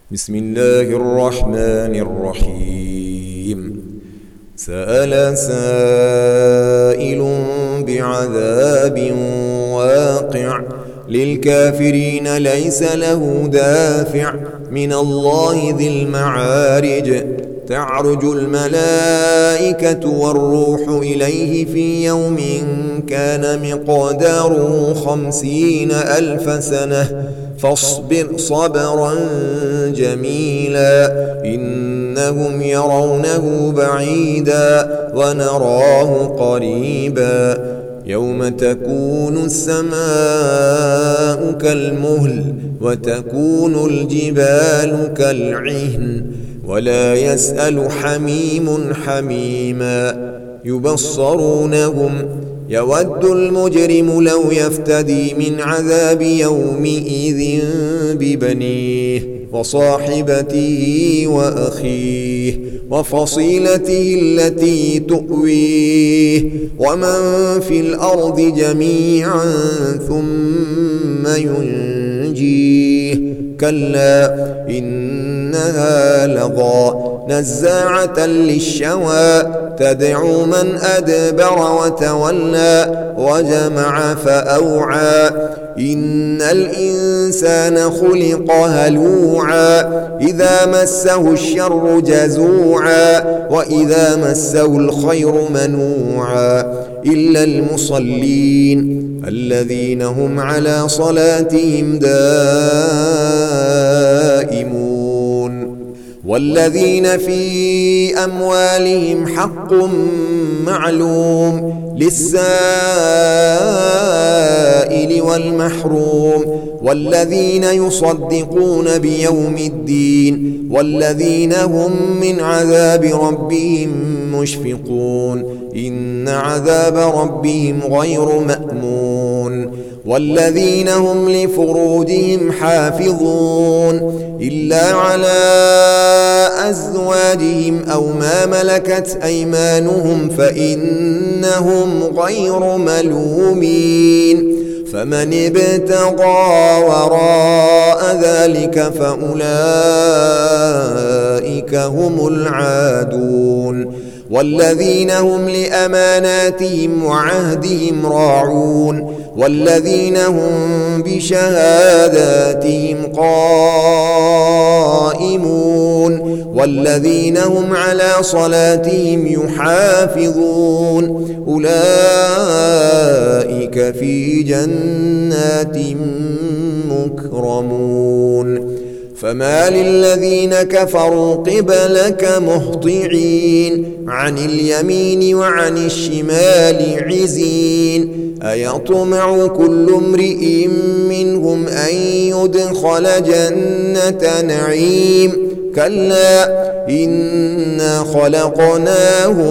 بسم الله الرحمن الرحيم. سأل سائل بعذاب واقع للكافرين ليس له دافع من الله ذي المعارج. تعرج الملائكة والروح إليه في يوم كان مقداره 50,000 سنة فاصبر صبرا جميلا إنهم يرونه بعيدا ونراه قريبا يوم تكون السماء كالمهل وتكون الجبال كالعهن ولا يسأل حميم حميما يبصرونهم يود المجرم لو يفتدي من عذاب يومئذ ببنيه وصاحبته وأخيه وفصيلته التي تؤويه ومن في الأرض جميعا ثم ينجيه كلا إنها لظى نزاعة للشوى تدعو من أدبر وتولى وجمع فأوعى إن الإنسان خلق هلوعا إذا مسه الشر جزوعا وإذا مسه الخير منوعا إلا المصلين الذين هم على صلاتهم دائمون والذين في أموالهم حق معلوم للسائل والمحروم والذين يصدقون بيوم الدين والذين هم من عذاب ربهم مشفقون إن عذاب ربهم غير مأمون والذين هم لفروجهم حافظون إلا على أزواجهم أو ما ملكت أيمانهم فإنهم غير ملومين فمن ابتغى وراء ذلك فأولئك هم العادون والذين هم لأماناتهم وعهدهم راعون والذين هم بشهاداتهم قائمون والذين هم على صلاتهم يحافظون أولئك في جنات مكرمون فما للذين كفروا قبلك مهطعين عن اليمين وعن الشمال عزين أيطمع كل امرئ منهم أن يدخل جنة نعيم كلا إنا خلقناهم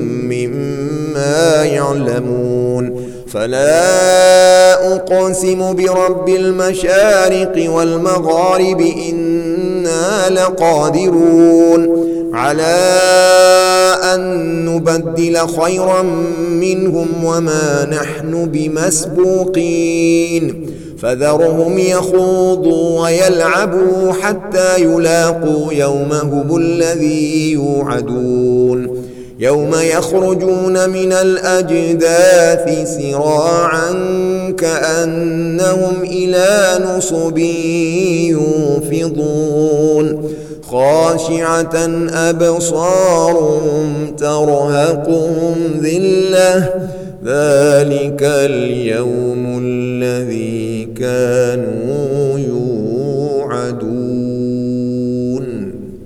مما يعلمون فلا أقسم برب المشارق والمغارب إنا لقادرون على أن نبدل خيرا منهم وما نحن بمسبوقين فذرهم يخوضوا ويلعبوا حتى يلاقوا يومهم الذي يوعدون يوم يخرجون من الأجداث سراعا كأنهم إلى نصب يوفضون خاشعة أبصارهم ترهقهم ذلة ذلك اليوم الذي كانوا يوعدون.